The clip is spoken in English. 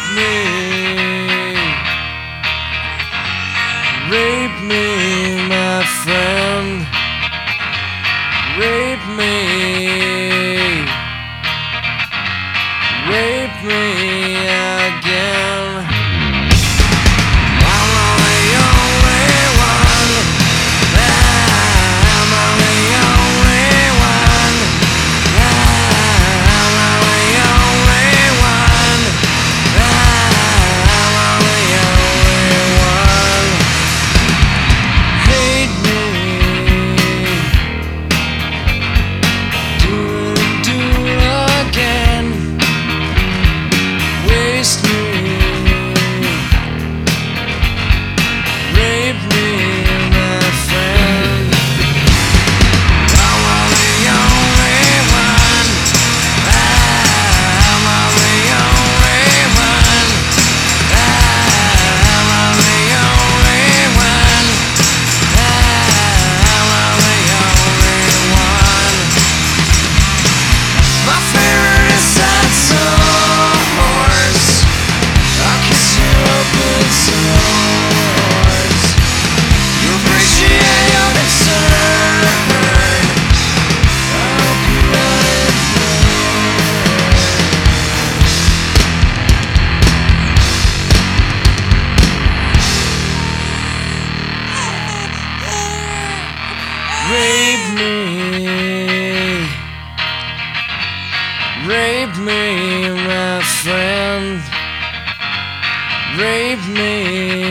Rape me, my friend. Rape me. Rape me again. I'm the only one. I'm the only one. I'm the only one. I'm the only one. Hate me. Do it again. Waste me. Rape me, my friend. I'm the only one. I'm the only one. I'm the only one. I'm the only one. My favorite is that horse. I'll kiss your open sores. You appreciate your concern. I hope you let it Rape me. Rape me, my friend. Rape me.